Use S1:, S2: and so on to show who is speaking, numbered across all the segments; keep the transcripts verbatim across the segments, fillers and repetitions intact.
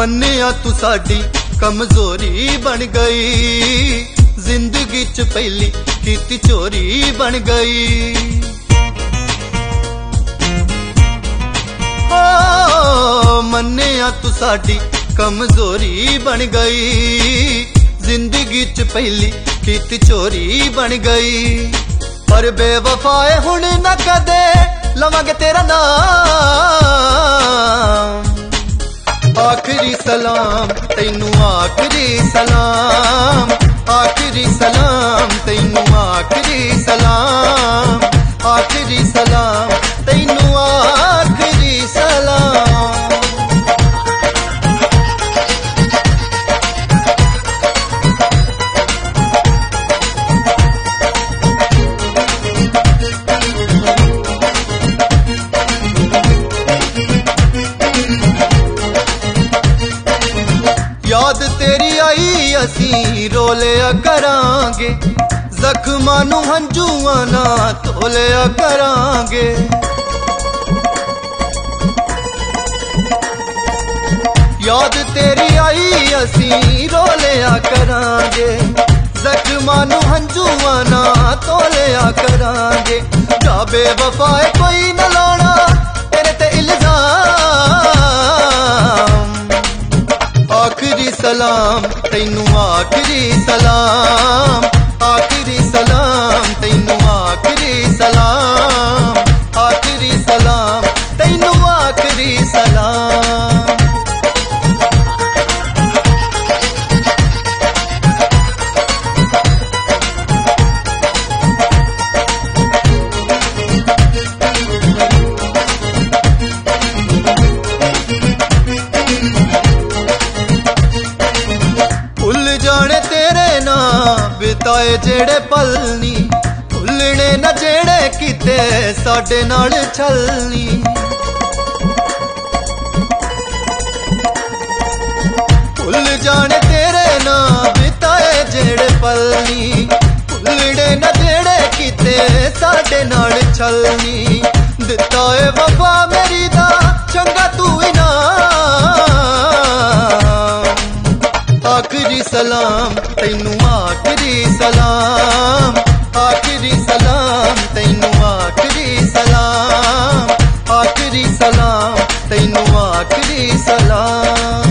S1: मन्निया तू साडी कमजोरी बन गई, जिंदगी च पहली कीती चोरी बन गई। ओ मन्निया तू साडी कमजोरी बन गई, जिंदगी च पहली कीती चोरी बन गई। पर बेवफाए हुण न कदे लवांगे तेरा नाम, आखिरी सलाम तैनू आखिरी सलाम, आखिरी सलाम तैनू आखिरी सलाम, आखिरी सलाम तैनू आखिरी सलाम। याद तेरी आई असी रोलिया करांगे, जख्मां नू हंजुआं ना तोलिया करांगे। याद तेरी आई असी रोलिया करांगे, जख्मां नू हंजुआं ना तोलिया करांगे। जा बेवफाए कोई न लाना तेरे ते इल्जाम, आखिरी सलाम तैनू आखिरी सलाम, आखिरी सलाम तैनू आखिरी सलाम, आखिरी सलाम तैनू आखिरी सलाम। बिताए जेड़े पल नी भुलने न जेड़े किते साडे नाल छलनी। भुल जाने तेरे ना बिताए जेड़े पल नी, भुलने न जेड़े किते साडे नाल छलनी। दिता है वफा मेरी दा चंगा तू इनाम, आखिरी सलाम तैनू आखिरी सलाम, आखिरी सलाम तैनू आखिरी सलाम, आखिरी सलाम तैनू आखिरी सलाम।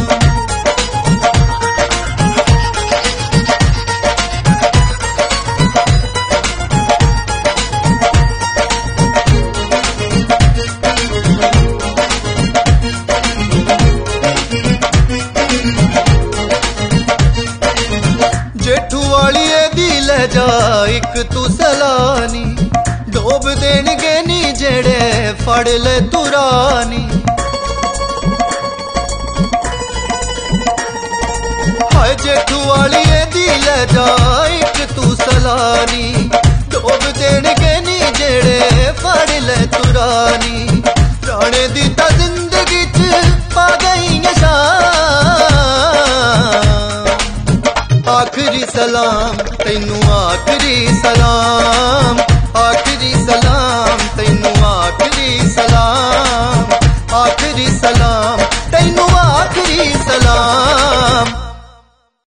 S1: जेठू वाली दी ले जा एक तू सलानी, डोब देणगे नी जेड़े फड़ ले तुरानी। हाय जेठू वाली दी ले जा एक तू सलानी, डोब देणगे नी जेड़े फड़ ले तुरानी। राणे दी ता जिंदगी च पा गई शान, आखिरी सलाम तैनू आखिरी सलाम,